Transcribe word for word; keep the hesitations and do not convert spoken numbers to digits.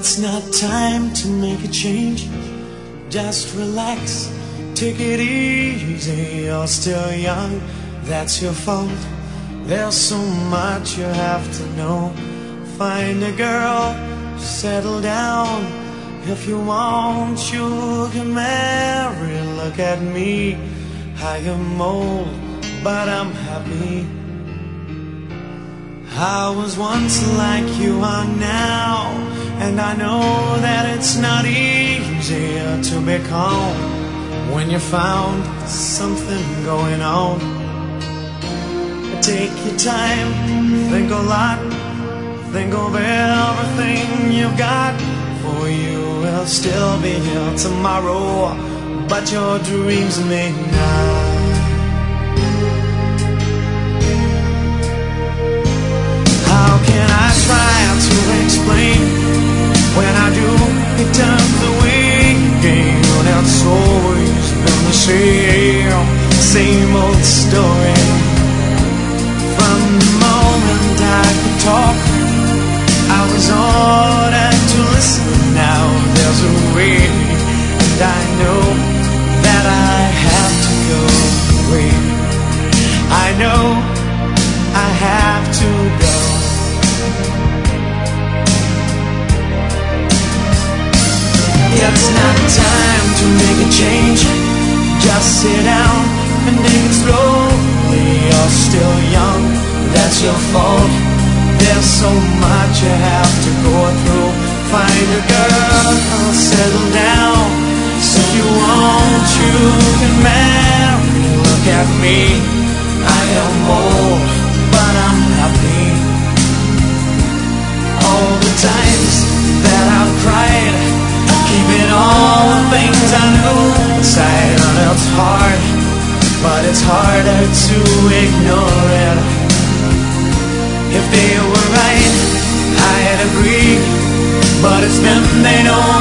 It's not time to make a change. Just relax, take it easy. You're still young, that's your fault. There's so much you have to know. Find a girl, settle down. If you want, you can marry. Look at me, I am old, but I'm happy. I was once like you are now, and I know that it's not easier to be calm when you found something going on. Take your time, think a lot, think of everything you've got. For you will still be here tomorrow, but your dreams may not. How can I try to explain? When I do, it turns away again. It's always been the same, same old story. From the moment I could talk, I was ordered to listen. Now there's a way, and I know that I have to go away. I know I have to go. It's not time to make a change. Just sit down and take it slowly. You're still young, that's your fault. There's so much you have to go through. Find a girl, settle down. So if you want, you can marry. Look at me, I am old, but I'm happy. All the times that I've cried, keeping all the things I knew inside. And it's hard, but it's harder to ignore it. If they were right, I'd agree, but it's them they don't